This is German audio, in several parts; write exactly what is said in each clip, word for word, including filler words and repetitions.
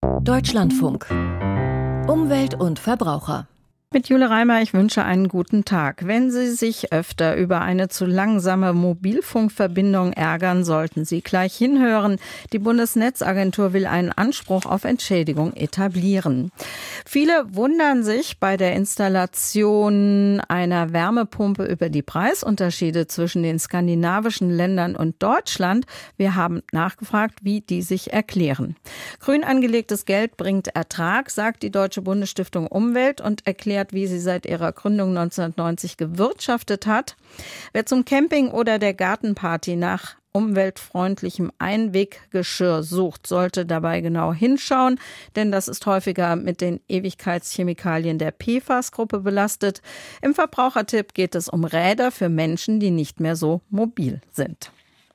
Deutschlandfunk. Umwelt und Verbraucher. Mit Jule Reimer, ich wünsche einen guten Tag. Wenn Sie sich öfter über eine zu langsame Mobilfunkverbindung ärgern, sollten Sie gleich hinhören. Die Bundesnetzagentur will einen Anspruch auf Entschädigung etablieren. Viele wundern sich bei der Installation einer Wärmepumpe über die Preisunterschiede zwischen den skandinavischen Ländern und Deutschland. Wir haben nachgefragt, wie die sich erklären. Grün angelegtes Geld bringt Ertrag, sagt die Deutsche Bundesstiftung Umwelt und erklärt, wie sie seit ihrer Gründung neunzehnhundertneunzig gewirtschaftet hat. Wer zum Camping oder der Gartenparty nach umweltfreundlichem Einweggeschirr sucht, sollte dabei genau hinschauen, denn das ist häufiger mit den Ewigkeitschemikalien der P F A S-Gruppe belastet. Im Verbrauchertipp geht es um Räder für Menschen, die nicht mehr so mobil sind.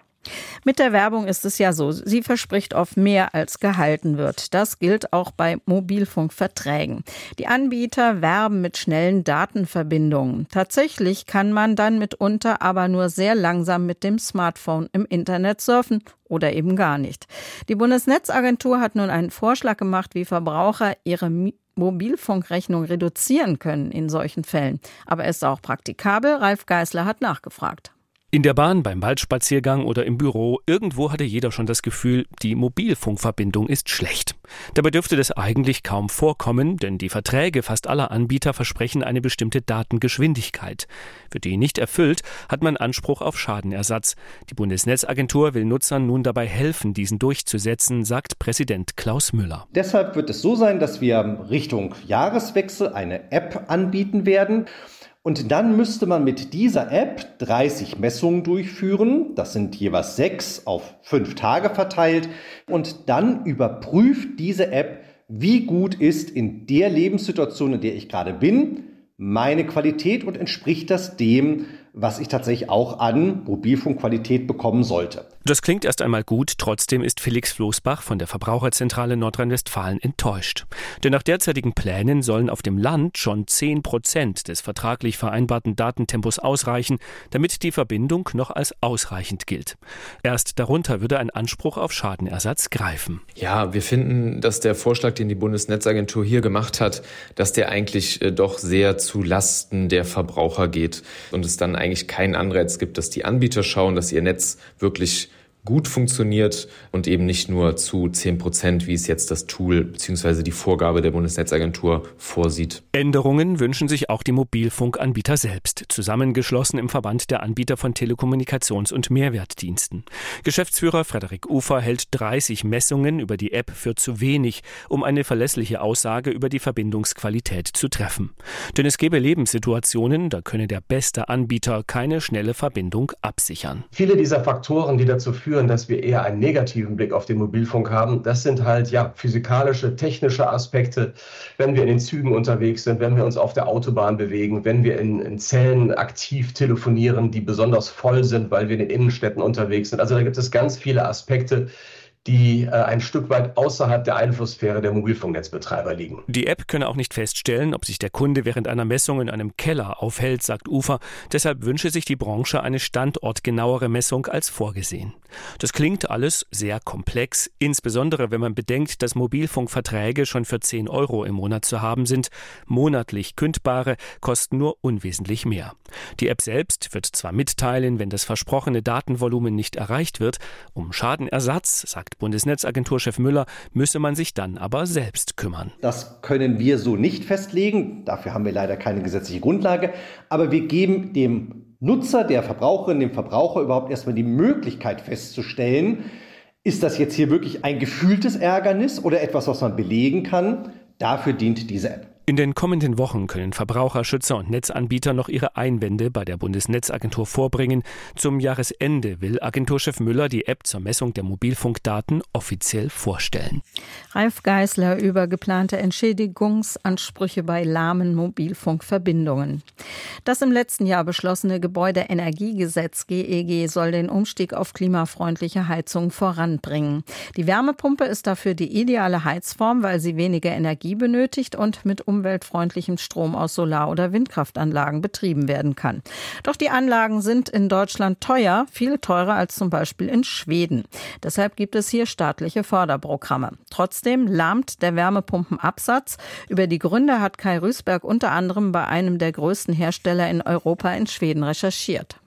Mit der Werbung ist es ja so, sie verspricht oft mehr, als gehalten wird. Das gilt auch bei Mobilfunkverträgen. Die Anbieter werben mit schnellen Datenverbindungen. Tatsächlich kann man dann mitunter aber nur sehr langsam mit dem Smartphone im Internet surfen oder eben gar nicht. Die Bundesnetzagentur hat nun einen Vorschlag gemacht, wie Verbraucher ihre Mobilfunkrechnung reduzieren können in solchen Fällen. Aber ist auch praktikabel? Ralf Geißler hat nachgefragt. In der Bahn, beim Waldspaziergang oder im Büro, irgendwo hatte jeder schon das Gefühl, die Mobilfunkverbindung ist schlecht. Dabei dürfte das eigentlich kaum vorkommen, denn die Verträge fast aller Anbieter versprechen eine bestimmte Datengeschwindigkeit. Wird die nicht erfüllt, hat man Anspruch auf Schadenersatz. Die Bundesnetzagentur will Nutzern nun dabei helfen, diesen durchzusetzen, sagt Präsident Klaus Müller. Deshalb wird es so sein, dass wir Richtung Jahreswechsel eine App anbieten werden. Und dann müsste man mit dieser App dreißig Messungen durchführen. Das sind jeweils sechs auf fünf Tage verteilt. Und dann überprüft diese App, wie gut ist in der Lebenssituation, in der ich gerade bin, meine Qualität und entspricht das dem, was ich tatsächlich auch an Mobilfunkqualität bekommen sollte. Das klingt erst einmal gut, trotzdem ist Felix Floßbach von der Verbraucherzentrale Nordrhein-Westfalen enttäuscht. Denn nach derzeitigen Plänen sollen auf dem Land schon zehn Prozent des vertraglich vereinbarten Datentempos ausreichen, damit die Verbindung noch als ausreichend gilt. Erst darunter würde ein Anspruch auf Schadenersatz greifen. Ja, wir finden, dass der Vorschlag, den die Bundesnetzagentur hier gemacht hat, dass der eigentlich äh, doch sehr zu Lasten der Verbraucher geht und es dann eigentlich keinen Anreiz gibt, dass die Anbieter schauen, dass ihr Netz wirklich gut funktioniert und eben nicht nur zu zehn Prozent, wie es jetzt das Tool bzw. die Vorgabe der Bundesnetzagentur vorsieht. Änderungen wünschen sich auch die Mobilfunkanbieter selbst, zusammengeschlossen im Verband der Anbieter von Telekommunikations- und Mehrwertdiensten. Geschäftsführer Frederik Ufer hält dreißig Messungen über die App für zu wenig, um eine verlässliche Aussage über die Verbindungsqualität zu treffen. Denn es gäbe Lebenssituationen, da könne der beste Anbieter keine schnelle Verbindung absichern. Viele dieser Faktoren, die dazu führen, dass wir eher einen negativen Blick auf den Mobilfunk haben. Das sind halt ja physikalische, technische Aspekte, wenn wir in den Zügen unterwegs sind, wenn wir uns auf der Autobahn bewegen, wenn wir in, in Zellen aktiv telefonieren, die besonders voll sind, weil wir in den Innenstädten unterwegs sind. Also da gibt es ganz viele Aspekte, die äh, ein Stück weit außerhalb der Einflusssphäre der Mobilfunknetzbetreiber liegen. Die App könne auch nicht feststellen, ob sich der Kunde während einer Messung in einem Keller aufhält, sagt Ufer. Deshalb wünsche sich die Branche eine standortgenauere Messung als vorgesehen. Das klingt alles sehr komplex, insbesondere wenn man bedenkt, dass Mobilfunkverträge schon für zehn Euro im Monat zu haben sind. Monatlich kündbare kosten nur unwesentlich mehr. Die App selbst wird zwar mitteilen, wenn das versprochene Datenvolumen nicht erreicht wird. Um Schadenersatz, sagt Bundesnetzagenturchef Müller, müsse man sich dann aber selbst kümmern. Das können wir so nicht festlegen. Dafür haben wir leider keine gesetzliche Grundlage. Aber wir geben dem Nutzer, der Verbraucherin, dem Verbraucher überhaupt erstmal die Möglichkeit festzustellen, ist das jetzt hier wirklich ein gefühltes Ärgernis oder etwas, was man belegen kann? Dafür dient diese App. In den kommenden Wochen können Verbraucherschützer und Netzanbieter noch ihre Einwände bei der Bundesnetzagentur vorbringen. Zum Jahresende will Agenturchef Müller die App zur Messung der Mobilfunkdaten offiziell vorstellen. Ralf Geißler über geplante Entschädigungsansprüche bei lahmen Mobilfunkverbindungen. Das im letzten Jahr beschlossene Gebäudeenergiegesetz G E G soll den Umstieg auf klimafreundliche Heizung voranbringen. Die Wärmepumpe ist dafür die ideale Heizform, weil sie weniger Energie benötigt und mit umweltfreundlichem Strom aus Solar- oder Windkraftanlagen betrieben werden kann. Doch die Anlagen sind in Deutschland teuer, viel teurer als zum Beispiel in Schweden. Deshalb gibt es hier staatliche Förderprogramme. Trotzdem lahmt der Wärmepumpenabsatz. Über die Gründe hat Kai Rüßberg unter anderem bei einem der größten Hersteller in Europa in Schweden recherchiert.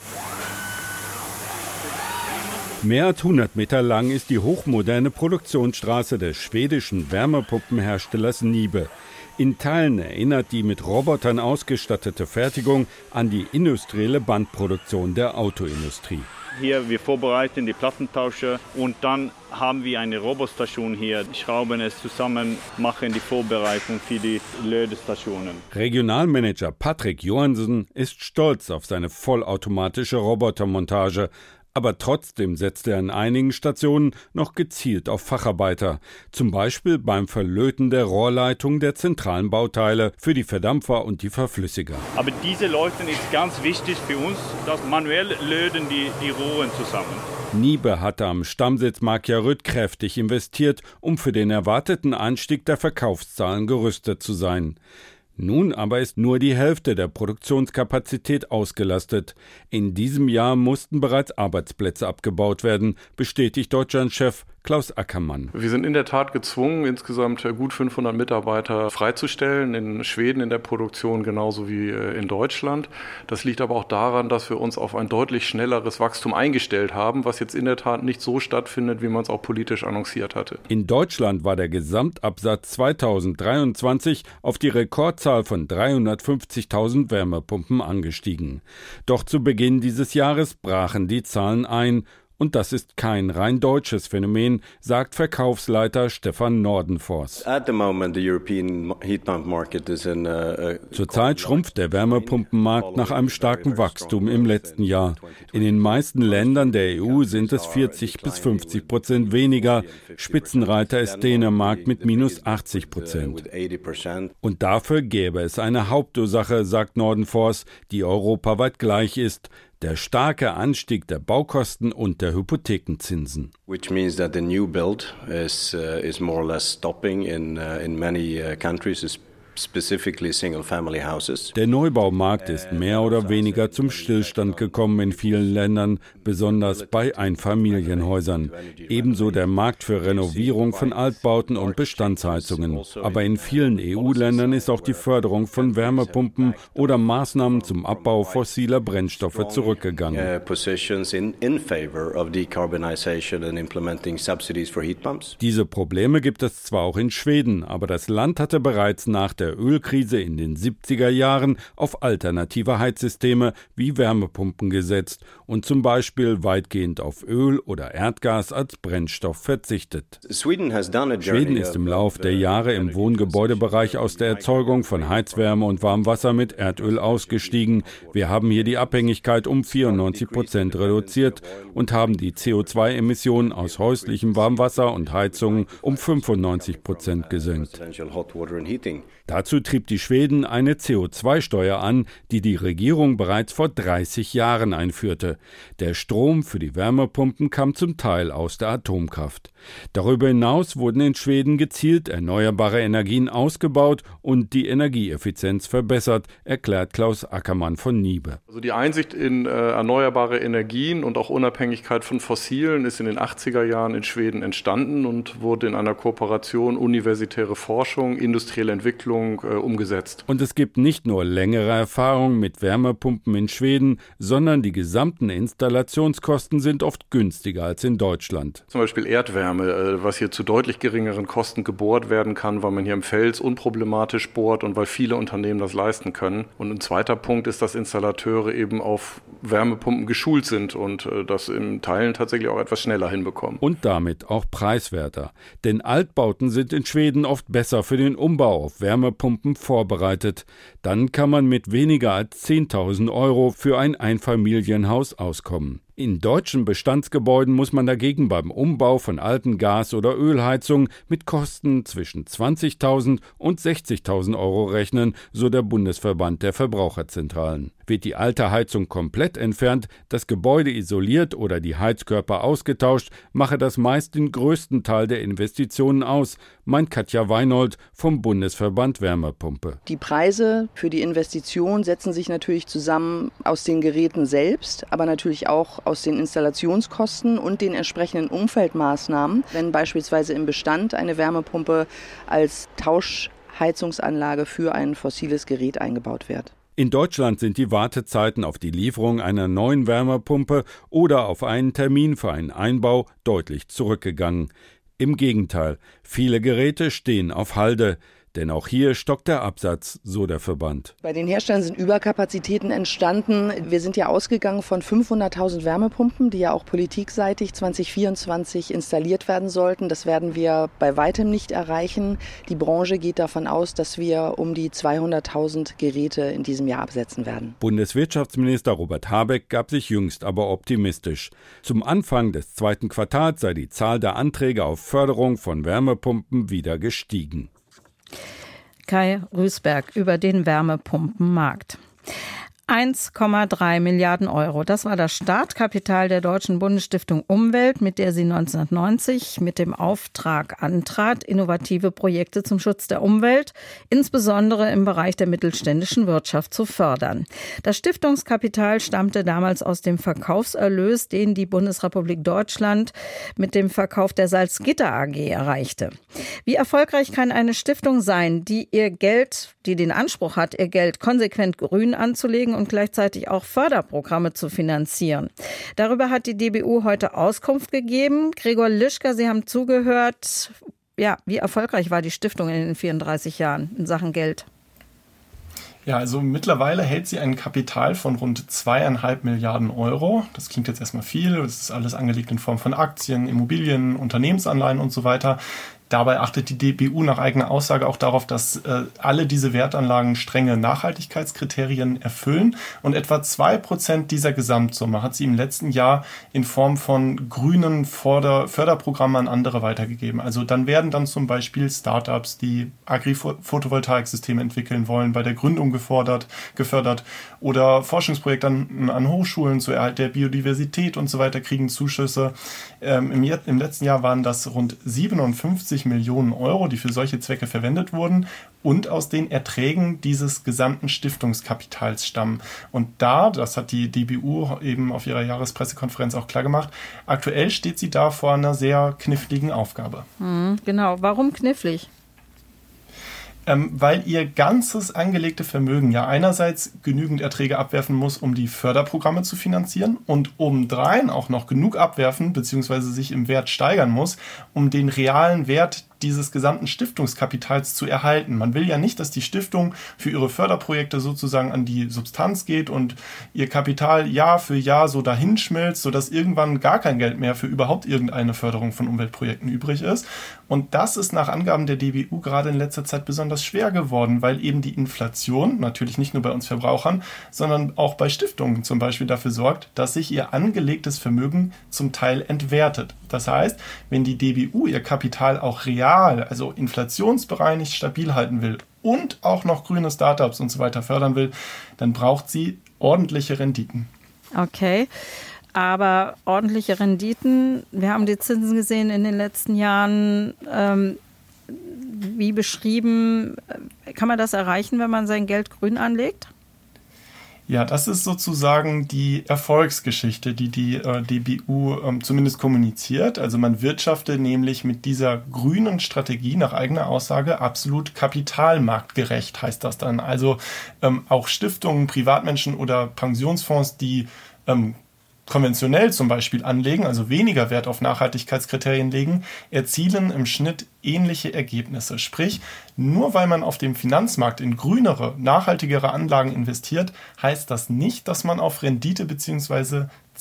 Mehr als hundert Meter lang ist die hochmoderne Produktionsstraße des schwedischen Wärmepumpenherstellers Nibe. In Teilen erinnert die mit Robotern ausgestattete Fertigung an die industrielle Bandproduktion der Autoindustrie. Hier, wir vorbereiten die Plattentausche und dann haben wir eine Robotstation hier, schrauben es zusammen, machen die Vorbereitung für die Lötstationen. Regionalmanager Patrick Johansen ist stolz auf seine vollautomatische Robotermontage. Aber trotzdem setzt er an einigen Stationen noch gezielt auf Facharbeiter. Zum Beispiel beim Verlöten der Rohrleitung der zentralen Bauteile für die Verdampfer und die Verflüssiger. Aber diese Leute ist ganz wichtig für uns, dass manuell löten die, die Rohren zusammen. Nibe hatte am Stammsitz Markiaröd kräftig investiert, um für den erwarteten Anstieg der Verkaufszahlen gerüstet zu sein. Nun aber ist nur die Hälfte der Produktionskapazität ausgelastet. In diesem Jahr mussten bereits Arbeitsplätze abgebaut werden, bestätigt Deutschlandchef Klaus Ackermann. Wir sind in der Tat gezwungen, insgesamt gut fünfhundert Mitarbeiter freizustellen, in Schweden in der Produktion genauso wie in Deutschland. Das liegt aber auch daran, dass wir uns auf ein deutlich schnelleres Wachstum eingestellt haben, was jetzt in der Tat nicht so stattfindet, wie man es auch politisch annonciert hatte. In Deutschland war der Gesamtabsatz zweitausenddreiundzwanzig auf die Rekordzahl von dreihundertfünfzigtausend Wärmepumpen angestiegen. Doch zu Beginn dieses Jahres brachen die Zahlen ein. Und das ist kein rein deutsches Phänomen, sagt Verkaufsleiter Stefan Nordenfors. Zurzeit schrumpft der Wärmepumpenmarkt nach einem starken Wachstum im letzten Jahr. In den meisten Ländern der E U sind es vierzig bis fünfzig Prozent weniger. Spitzenreiter ist Dänemark mit minus achtzig Prozent. Und dafür gäbe es eine Hauptursache, sagt Nordenfors, die europaweit gleich ist: der starke Anstieg der Baukosten und der Hypothekenzinsen. Which means that the new build is uh, is more or less stopping in uh, in many uh, countries, specifically single-family houses. Der Neubaumarkt ist mehr oder weniger zum Stillstand gekommen in vielen Ländern, besonders bei Einfamilienhäusern. Ebenso der Markt für Renovierung von Altbauten und Bestandsheizungen. Aber in vielen E U-Ländern ist auch die Förderung von Wärmepumpen oder Maßnahmen zum Abbau fossiler Brennstoffe zurückgegangen. Diese Probleme gibt es zwar auch in Schweden, aber das Land hatte bereits nach der Ölkrise in den siebziger Jahren auf alternative Heizsysteme wie Wärmepumpen gesetzt und zum Beispiel weitgehend auf Öl oder Erdgas als Brennstoff verzichtet. Schweden ist im Lauf der Jahre im Wohngebäudebereich aus der Erzeugung von Heizwärme und Warmwasser mit Erdöl ausgestiegen. Wir haben hier die Abhängigkeit um vierundneunzig Prozent reduziert und haben die C O zwei Emissionen aus häuslichem Warmwasser und Heizungen um fünfundneunzig Prozent gesenkt. Dazu trieb die Schweden eine C O zwei Steuer an, die die Regierung bereits vor dreißig Jahren einführte. Der Strom für die Wärmepumpen kam zum Teil aus der Atomkraft. Darüber hinaus wurden in Schweden gezielt erneuerbare Energien ausgebaut und die Energieeffizienz verbessert, erklärt Klaus Ackermann von Nibe. Also die Einsicht in äh, erneuerbare Energien und auch Unabhängigkeit von Fossilen ist in den achtziger Jahren in Schweden entstanden und wurde in einer Kooperation universitäre Forschung, industrielle Entwicklung äh, umgesetzt. Und es gibt nicht nur längere Erfahrung mit Wärmepumpen in Schweden, sondern die gesamten Installationskosten sind oft günstiger als in Deutschland. Zum Beispiel Erdwärme, äh, was hier zu deutlich geringeren Kosten gebohrt werden kann, weil man hier im Fels unproblematisch bohrt und weil viele Unternehmen das leisten können. Und ein zweiter Punkt ist, dass Installateure eben auf Wärmepumpen geschult sind und äh, das in Teilen tatsächlich auch etwas schneller hinbekommen. Und damit auch preiswerter. Denn Altbauten sind in Schweden oft besser für den Umbau auf Wärmepumpen vorbereitet. Dann kann man mit weniger als zehntausend Euro für ein Einfamilienhaus auskommen. In deutschen Bestandsgebäuden muss man dagegen beim Umbau von alten Gas- oder Ölheizungen mit Kosten zwischen zwanzigtausend und sechzigtausend Euro rechnen, so der Bundesverband der Verbraucherzentralen. Wird die alte Heizung komplett entfernt, das Gebäude isoliert oder die Heizkörper ausgetauscht, mache das meist den größten Teil der Investitionen aus, meint Katja Weinold vom Bundesverband Wärmepumpe. Die Preise für die Investition setzen sich natürlich zusammen aus den Geräten selbst, aber natürlich auch aus den Installationskosten und den entsprechenden Umfeldmaßnahmen. Wenn beispielsweise im Bestand eine Wärmepumpe als Tauschheizungsanlage für ein fossiles Gerät eingebaut wird. In Deutschland sind die Wartezeiten auf die Lieferung einer neuen Wärmepumpe oder auf einen Termin für einen Einbau deutlich zurückgegangen. Im Gegenteil, viele Geräte stehen auf Halde. Denn auch hier stockt der Absatz, so der Verband. Bei den Herstellern sind Überkapazitäten entstanden. Wir sind ja ausgegangen von fünfhunderttausend Wärmepumpen, die ja auch politikseitig zwanzig vierundzwanzig installiert werden sollten. Das werden wir bei weitem nicht erreichen. Die Branche geht davon aus, dass wir um die zweihunderttausend Geräte in diesem Jahr absetzen werden. Bundeswirtschaftsminister Robert Habeck gab sich jüngst aber optimistisch. Zum Anfang des zweiten Quartals sei die Zahl der Anträge auf Förderung von Wärmepumpen wieder gestiegen. Kai Rüßberg über den Wärmepumpenmarkt. eins Komma drei Milliarden Euro. Das war das Startkapital der Deutschen Bundesstiftung Umwelt, mit der sie neunzehnhundertneunzig mit dem Auftrag antrat, innovative Projekte zum Schutz der Umwelt, insbesondere im Bereich der mittelständischen Wirtschaft, zu fördern. Das Stiftungskapital stammte damals aus dem Verkaufserlös, den die Bundesrepublik Deutschland mit dem Verkauf der Salzgitter A G erreichte. Wie erfolgreich kann eine Stiftung sein, die ihr Geld, die den Anspruch hat, ihr Geld konsequent grün anzulegen und gleichzeitig auch Förderprogramme zu finanzieren? Darüber hat die D B U heute Auskunft gegeben. Gregor Lischka, Sie haben zugehört. Ja, wie erfolgreich war die Stiftung in den vierunddreißig Jahren in Sachen Geld? Ja, also mittlerweile hält sie ein Kapital von rund zweieinhalb Milliarden Euro. Das klingt jetzt erstmal viel. Das ist alles angelegt in Form von Aktien, Immobilien, Unternehmensanleihen und so weiter. Dabei achtet die D B U nach eigener Aussage auch darauf, dass äh, alle diese Wertanlagen strenge Nachhaltigkeitskriterien erfüllen. Und etwa zwei Prozent dieser Gesamtsumme hat sie im letzten Jahr in Form von grünen Förder- Förderprogrammen an andere weitergegeben. Also dann werden dann zum Beispiel Startups, die Agri-Photovoltaiksysteme entwickeln wollen, bei der Gründung gefordert, gefördert. Oder Forschungsprojekte an, an Hochschulen zur Erhalt der Biodiversität und so weiter kriegen Zuschüsse. Ähm, im, im letzten Jahr waren das rund siebenundfünfzig Millionen Euro, die für solche Zwecke verwendet wurden und aus den Erträgen dieses gesamten Stiftungskapitals stammen. Und da, das hat die D B U eben auf ihrer Jahrespressekonferenz auch klar gemacht, aktuell steht sie da vor einer sehr kniffligen Aufgabe. Mhm, genau. Warum knifflig? Ähm, weil ihr ganzes angelegte Vermögen ja einerseits genügend Erträge abwerfen muss, um die Förderprogramme zu finanzieren und obendrein auch noch genug abwerfen bzw. sich im Wert steigern muss, um den realen Wert dieses gesamten Stiftungskapitals zu erhalten. Man will ja nicht, dass die Stiftung für ihre Förderprojekte sozusagen an die Substanz geht und ihr Kapital Jahr für Jahr so dahinschmilzt, sodass irgendwann gar kein Geld mehr für überhaupt irgendeine Förderung von Umweltprojekten übrig ist. Und das ist nach Angaben der D B U gerade in letzter Zeit besonders schwer geworden, weil eben die Inflation, natürlich nicht nur bei uns Verbrauchern, sondern auch bei Stiftungen zum Beispiel dafür sorgt, dass sich ihr angelegtes Vermögen zum Teil entwertet. Das heißt, wenn die D B U ihr Kapital auch real, also inflationsbereinigt stabil halten will und auch noch grüne Startups und so weiter fördern will, dann braucht sie ordentliche Renditen. Okay, aber ordentliche Renditen, wir haben die Zinsen gesehen in den letzten Jahren, ähm, wie beschrieben, kann man das erreichen, wenn man sein Geld grün anlegt? Ja, das ist sozusagen die Erfolgsgeschichte, die die äh, D B U ähm, zumindest kommuniziert. Also man wirtschaftet nämlich mit dieser grünen Strategie nach eigener Aussage absolut kapitalmarktgerecht, heißt das dann. Also ähm, auch Stiftungen, Privatmenschen oder Pensionsfonds, die ähm, konventionell zum Beispiel anlegen, also weniger Wert auf Nachhaltigkeitskriterien legen, erzielen im Schnitt ähnliche Ergebnisse. Sprich, nur weil man auf dem Finanzmarkt in grünere, nachhaltigere Anlagen investiert, heißt das nicht, dass man auf Rendite bzw.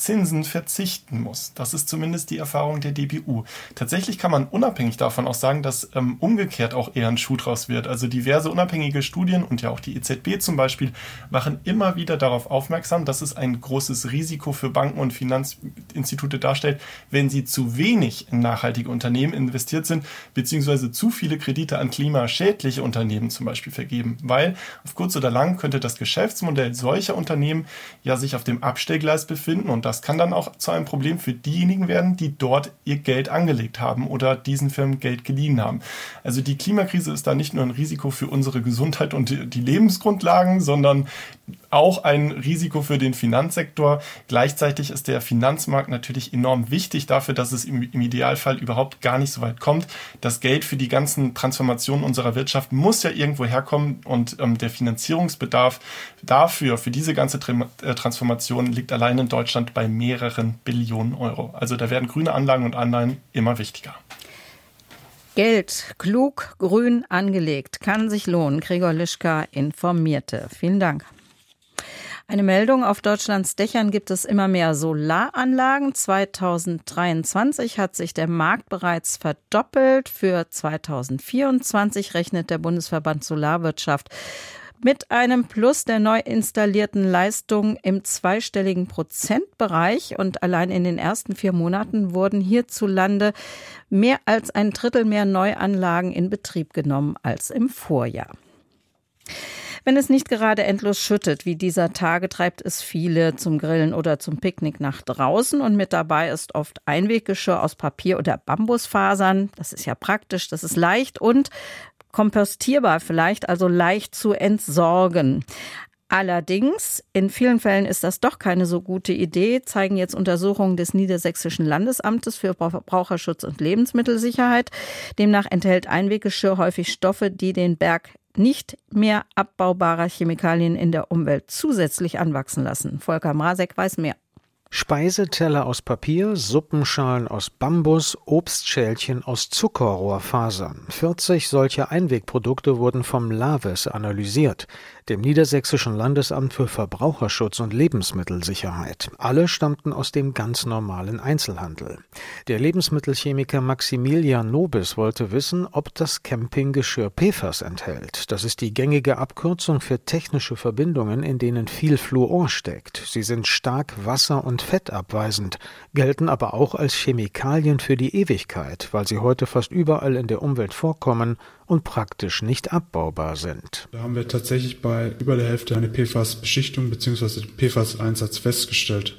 Zinsen verzichten muss. Das ist zumindest die Erfahrung der D B U. Tatsächlich kann man unabhängig davon auch sagen, dass ähm, umgekehrt auch eher ein Schuh draus wird. Also diverse unabhängige Studien und ja auch die E Z B zum Beispiel machen immer wieder darauf aufmerksam, dass es ein großes Risiko für Banken und Finanzinstitute darstellt, wenn sie zu wenig in nachhaltige Unternehmen investiert sind, beziehungsweise zu viele Kredite an klimaschädliche Unternehmen zum Beispiel vergeben. Weil auf kurz oder lang könnte das Geschäftsmodell solcher Unternehmen ja sich auf dem Abstellgleis befinden und das kann dann auch zu einem Problem für diejenigen werden, die dort ihr Geld angelegt haben oder diesen Firmen Geld geliehen haben. Also die Klimakrise ist da nicht nur ein Risiko für unsere Gesundheit und die Lebensgrundlagen, sondern auch ein Risiko für den Finanzsektor. Gleichzeitig ist der Finanzmarkt natürlich enorm wichtig dafür, dass es im, im Idealfall überhaupt gar nicht so weit kommt. Das Geld für die ganzen Transformationen unserer Wirtschaft muss ja irgendwo herkommen und ähm, der Finanzierungsbedarf dafür, für diese ganze Transformation liegt allein in Deutschland bei mehreren Billionen Euro. Also da werden grüne Anlagen und Anleihen immer wichtiger. Geld klug, grün angelegt, kann sich lohnen. Gregor Lischka informierte. Vielen Dank. Eine Meldung: Auf Deutschlands Dächern gibt es immer mehr Solaranlagen. zweitausenddreiundzwanzig hat sich der Markt bereits verdoppelt. Für zweitausendvierundzwanzig rechnet der Bundesverband Solarwirtschaft mit einem Plus der neu installierten Leistungen im zweistelligen Prozentbereich. Und allein in den ersten vier Monaten wurden hierzulande mehr als ein Drittel mehr Neuanlagen in Betrieb genommen als im Vorjahr. Wenn es nicht gerade endlos schüttet wie dieser Tage, treibt es viele zum Grillen oder zum Picknick nach draußen. Und mit dabei ist oft Einweggeschirr aus Papier oder Bambusfasern. Das ist ja praktisch, das ist leicht und kompostierbar vielleicht, also leicht zu entsorgen. Allerdings, in vielen Fällen ist das doch keine so gute Idee, zeigen jetzt Untersuchungen des Niedersächsischen Landesamtes für Verbraucherschutz und Lebensmittelsicherheit. Demnach enthält Einweggeschirr häufig Stoffe, die den Berg nicht mehr abbaubarer Chemikalien in der Umwelt zusätzlich anwachsen lassen. Volker Mrazek weiß mehr. Speiseteller aus Papier, Suppenschalen aus Bambus, Obstschälchen aus Zuckerrohrfasern. vierzig solcher Einwegprodukte wurden vom LAVES analysiert, dem Niedersächsischen Landesamt für Verbraucherschutz und Lebensmittelsicherheit. Alle stammten aus dem ganz normalen Einzelhandel. Der Lebensmittelchemiker Maximilian Nobis wollte wissen, ob das Campinggeschirr P F A S enthält. Das ist die gängige Abkürzung für technische Verbindungen, in denen viel Fluor steckt. Sie sind stark wasser- und fettabweisend, gelten aber auch als Chemikalien für die Ewigkeit, weil sie heute fast überall in der Umwelt vorkommen und praktisch nicht abbaubar sind. Da haben wir tatsächlich bei über der Hälfte eine P F A S-Beschichtung bzw. P F A S-Einsatz festgestellt.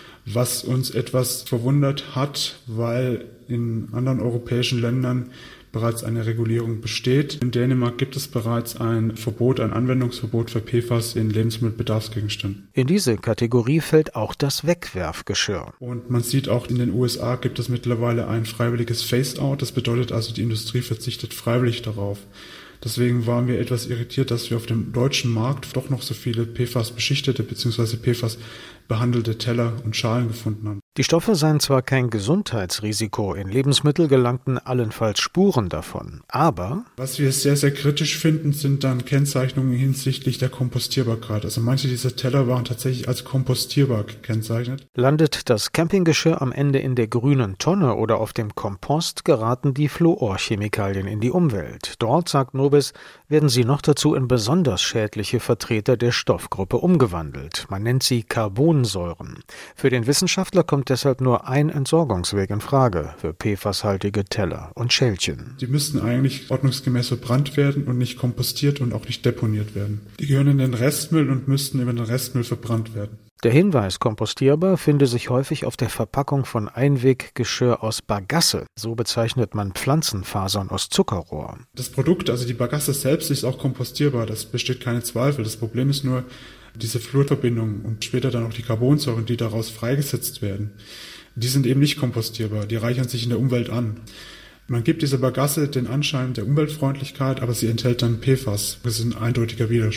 Was uns etwas verwundert hat, weil in anderen europäischen Ländern bereits eine Regulierung besteht. In Dänemark gibt es bereits ein Verbot, ein Anwendungsverbot für P F A S in Lebensmittelbedarfsgegenständen. In diese Kategorie fällt auch das Wegwerfgeschirr. Und man sieht auch, in den U S A gibt es mittlerweile ein freiwilliges Phase-out. Das bedeutet also, die Industrie verzichtet freiwillig darauf. Deswegen waren wir etwas irritiert, dass wir auf dem deutschen Markt doch noch so viele P F A S-beschichtete bzw. P F A S-behandelte Teller und Schalen gefunden haben. Die Stoffe seien zwar kein Gesundheitsrisiko, in Lebensmittel gelangten allenfalls Spuren davon, aber... Was wir sehr, sehr kritisch finden, sind dann Kennzeichnungen hinsichtlich der Kompostierbarkeit. Also manche dieser Teller waren tatsächlich als kompostierbar gekennzeichnet. Landet das Campinggeschirr am Ende in der grünen Tonne oder auf dem Kompost, geraten die Fluorchemikalien in die Umwelt. Dort, sagt Nobis, werden sie noch dazu in besonders schädliche Vertreter der Stoffgruppe umgewandelt. Man nennt sie Carbonsäuren. Für den Wissenschaftler kommt deshalb nur ein Entsorgungsweg in Frage für P F A S-haltige Teller und Schälchen. Die müssten eigentlich ordnungsgemäß verbrannt werden und nicht kompostiert und auch nicht deponiert werden. Die gehören in den Restmüll und müssten über den Restmüll verbrannt werden. Der Hinweis kompostierbar finde sich häufig auf der Verpackung von Einweggeschirr aus Bagasse. So bezeichnet man Pflanzenfasern aus Zuckerrohr. Das Produkt, also die Bagasse selbst, ist auch kompostierbar. Das besteht keine Zweifel. Das Problem ist nur diese Fluorverbindungen und später dann auch die Carbonsäuren, die daraus freigesetzt werden. Die sind eben nicht kompostierbar. Die reichern sich in der Umwelt an. Man gibt dieser Bagasse den Anschein der Umweltfreundlichkeit, aber sie enthält dann P F A S. Das ist ein eindeutiger Widerspruch.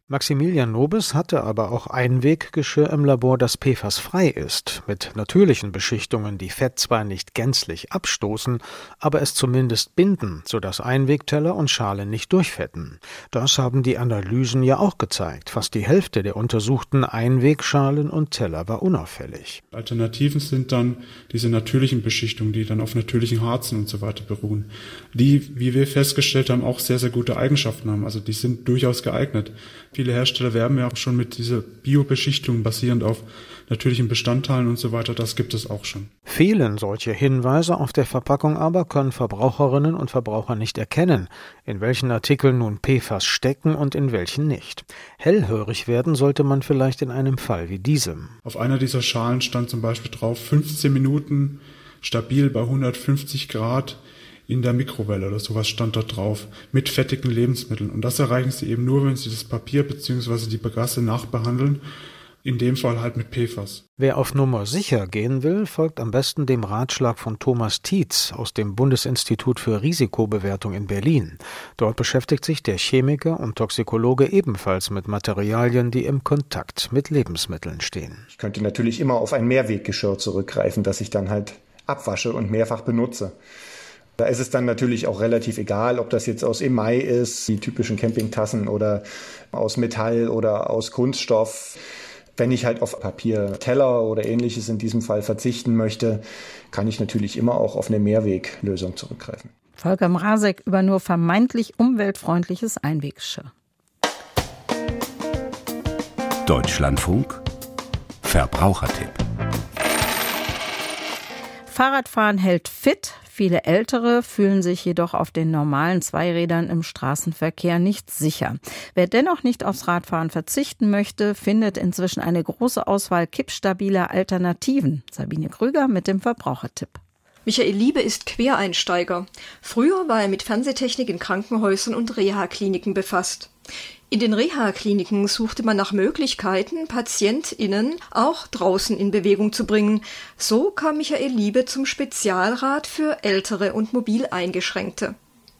Maximilian Nobis hatte aber auch Einweggeschirr im Labor, das P F A S-frei ist, mit natürlichen Beschichtungen, die Fett zwar nicht gänzlich abstoßen, aber es zumindest binden, sodass Einwegteller und Schalen nicht durchfetten. Das haben die Analysen ja auch gezeigt. Fast die Hälfte der untersuchten Einwegschalen und Teller war unauffällig. Alternativen sind dann diese natürlichen Beschichtungen, die dann auf natürlichen Harzen und so weiter beruhen, die, wie wir festgestellt haben, auch sehr, sehr gute Eigenschaften haben. Also die sind durchaus geeignet. Viele Hersteller werben ja auch schon mit dieser Biobeschichtung basierend auf natürlichen Bestandteilen und so weiter. Das gibt es auch schon. Fehlen solche Hinweise auf der Verpackung aber, können Verbraucherinnen und Verbraucher nicht erkennen, in welchen Artikeln nun P F A S stecken und in welchen nicht. Hellhörig werden sollte man vielleicht in einem Fall wie diesem. Auf einer dieser Schalen stand zum Beispiel drauf, fünfzehn Minuten stabil bei hundertfünfzig Grad in der Mikrowelle oder sowas stand da drauf, mit fettigen Lebensmitteln. Und das erreichen Sie eben nur, wenn Sie das Papier bzw. die Bagasse nachbehandeln, in dem Fall halt mit P F A S. Wer auf Nummer sicher gehen will, folgt am besten dem Ratschlag von Thomas Tietz aus dem Bundesinstitut für Risikobewertung in Berlin. Dort beschäftigt sich der Chemiker und Toxikologe ebenfalls mit Materialien, die im Kontakt mit Lebensmitteln stehen. Ich könnte natürlich immer auf ein Mehrweggeschirr zurückgreifen, das ich dann halt abwasche und mehrfach benutze. Da ist es dann natürlich auch relativ egal, ob das jetzt aus Emai ist, die typischen Campingtassen, oder aus Metall oder aus Kunststoff. Wenn ich halt auf Papierteller oder Ähnliches in diesem Fall verzichten möchte, kann ich natürlich immer auch auf eine Mehrweglösung zurückgreifen. Volker Mrazek über nur vermeintlich umweltfreundliches Einweggeschirr. Deutschlandfunk Verbrauchertipp. Fahrradfahren hält fit. Viele Ältere fühlen sich jedoch auf den normalen Zweirädern im Straßenverkehr nicht sicher. Wer dennoch nicht aufs Radfahren verzichten möchte, findet inzwischen eine große Auswahl kippstabiler Alternativen. Sabine Krüger mit dem Verbrauchertipp. Michael Liebe ist Quereinsteiger. Früher war er mit Fernsehtechnik in Krankenhäusern und Reha-Kliniken befasst. In den Reha-Kliniken suchte man nach Möglichkeiten, PatientInnen auch draußen in Bewegung zu bringen. So kam Michael Liebe zum Spezialrat für Ältere und mobil Eingeschränkte.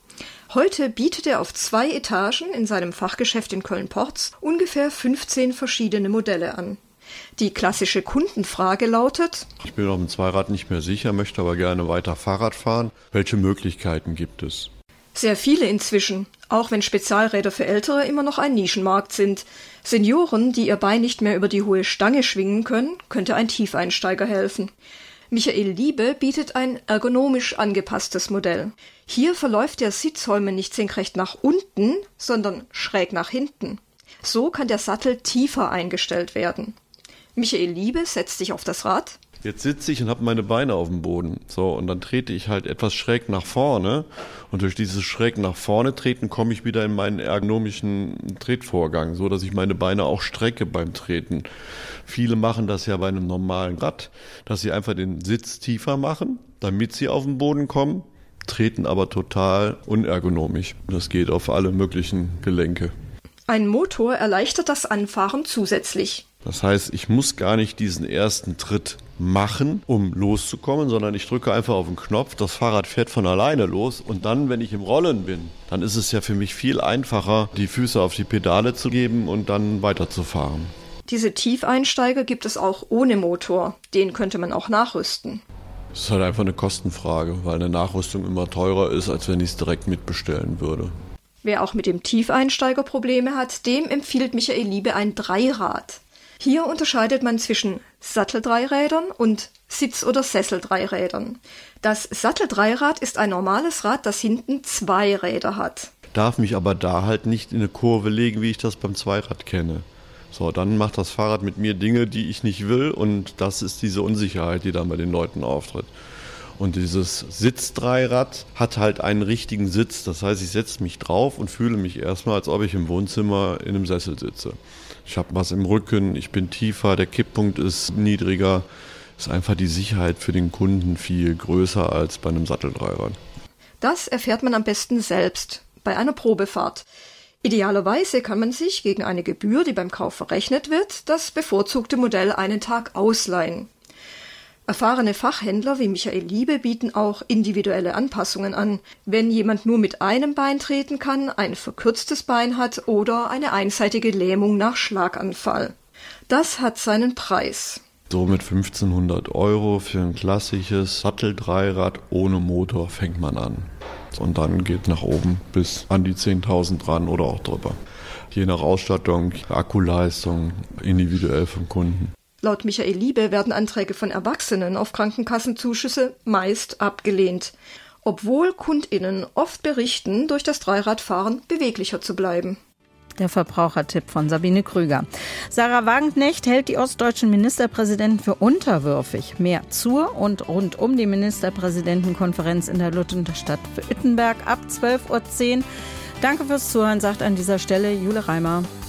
Heute bietet er auf zwei Etagen in seinem Fachgeschäft in Köln-Porz ungefähr fünfzehn verschiedene Modelle an. Die klassische Kundenfrage lautet: Ich bin auf dem Zweirad nicht mehr sicher, möchte aber gerne weiter Fahrrad fahren. Welche Möglichkeiten gibt es? Sehr viele inzwischen, auch wenn Spezialräder für Ältere immer noch ein Nischenmarkt sind. Senioren, die ihr Bein nicht mehr über die hohe Stange schwingen können, könnte ein Tiefeinsteiger helfen. Michael Liebe bietet ein ergonomisch angepasstes Modell. Hier verläuft der Sitzholme nicht senkrecht nach unten, sondern schräg nach hinten. So kann der Sattel tiefer eingestellt werden. Michael Liebe setzt sich auf das Rad. Jetzt sitze ich und habe meine Beine auf dem Boden. So, und dann trete ich halt etwas schräg nach vorne. Und durch dieses schräg nach vorne treten komme ich wieder in meinen ergonomischen Tretvorgang, so dass ich meine Beine auch strecke beim Treten. Viele machen das ja bei einem normalen Rad, dass sie einfach den Sitz tiefer machen, damit sie auf den Boden kommen, treten aber total unergonomisch. Das geht auf alle möglichen Gelenke. Ein Motor erleichtert das Anfahren zusätzlich. Das heißt, ich muss gar nicht diesen ersten Tritt machen, um loszukommen, sondern ich drücke einfach auf den Knopf, das Fahrrad fährt von alleine los und dann, wenn ich im Rollen bin, dann ist es ja für mich viel einfacher, die Füße auf die Pedale zu geben und dann weiterzufahren. Diese Tiefeinsteiger gibt es auch ohne Motor. Den könnte man auch nachrüsten. Es ist halt einfach eine Kostenfrage, weil eine Nachrüstung immer teurer ist, als wenn ich es direkt mitbestellen würde. Wer auch mit dem Tiefeinsteiger Probleme hat, dem empfiehlt Michael Liebe ein Dreirad. Hier unterscheidet man zwischen Satteldreirädern und Sitz- oder Sesseldreirädern. Das Satteldreirad ist ein normales Rad, das hinten zwei Räder hat. Darf mich aber da halt nicht in eine Kurve legen, wie ich das beim Zweirad kenne. So, dann macht das Fahrrad mit mir Dinge, die ich nicht will, und das ist diese Unsicherheit, die dann bei den Leuten auftritt. Und dieses Sitzdreirad hat halt einen richtigen Sitz. Das heißt, ich setze mich drauf und fühle mich erstmal, als ob ich im Wohnzimmer in einem Sessel sitze. Ich habe was im Rücken, ich bin tiefer, der Kipppunkt ist niedriger. Ist einfach die Sicherheit für den Kunden viel größer als bei einem Satteldreirad. Das erfährt man am besten selbst bei einer Probefahrt. Idealerweise kann man sich gegen eine Gebühr, die beim Kauf verrechnet wird, das bevorzugte Modell einen Tag ausleihen. Erfahrene Fachhändler wie Michael Liebe bieten auch individuelle Anpassungen an. Wenn jemand nur mit einem Bein treten kann, ein verkürztes Bein hat oder eine einseitige Lähmung nach Schlaganfall. Das hat seinen Preis. So mit fünfzehnhundert Euro für ein klassisches Satteldreirad ohne Motor fängt man an. Und dann geht nach oben bis an die zehntausend ran oder auch drüber. Je nach Ausstattung, Akkuleistung, individuell vom Kunden. Laut Michael Liebe werden Anträge von Erwachsenen auf Krankenkassenzuschüsse meist abgelehnt, obwohl KundInnen oft berichten, durch das Dreiradfahren beweglicher zu bleiben. Der Verbrauchertipp von Sabine Krüger. Sarah Wagenknecht hält die ostdeutschen Ministerpräsidenten für unterwürfig. Mehr zur und rund um die Ministerpräsidentenkonferenz in der Ludwigstadt für Uettenberg ab zwölf Uhr zehn. Danke fürs Zuhören, sagt an dieser Stelle Jule Reimer.